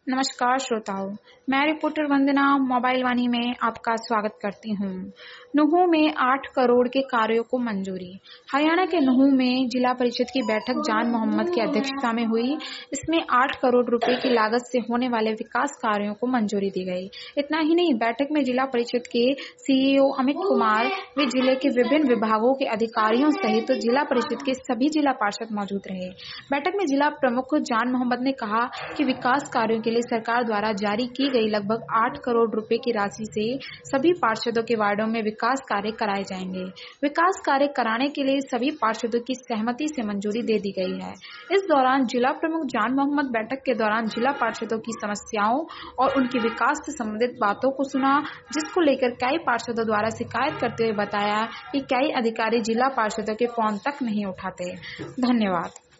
नमस्कार श्रोताओं, मैं रिपोर्टर वंदना मोबाइल वाणी में आपका स्वागत करती हूँ। नुहू में 8 करोड़ के कार्यों को मंजूरी। हरियाणा के नुहू में जिला परिषद की बैठक जान मोहम्मद की अध्यक्षता में हुई। इसमें 8 करोड़ रुपए की लागत से होने वाले विकास कार्यों को मंजूरी दी गई। इतना ही नहीं, बैठक में जिला परिषद के सीईओ अमित कुमार व जिले के विभिन्न विभागों के अधिकारियों सहित जिला परिषद के सभी जिला पार्षद मौजूद रहे। बैठक में जिला प्रमुख जान मोहम्मद ने कहा कि विकास कार्यों के लिए सरकार द्वारा जारी की गई लगभग 8 करोड़ रुपए की राशि से सभी पार्षदों के वार्डों में विकास कार्य कराए जाएंगे। विकास कार्य कराने के लिए सभी पार्षदों की सहमति से मंजूरी दे दी गई है। इस दौरान जिला प्रमुख जान मोहम्मद बैठक के दौरान जिला पार्षदों की समस्याओं और उनके विकास से संबंधित बातों को सुना, जिसको लेकर कई पार्षदों द्वारा शिकायत करते हुए बताया कि कई अधिकारी जिला पार्षदों के फोन तक नहीं उठाते। धन्यवाद।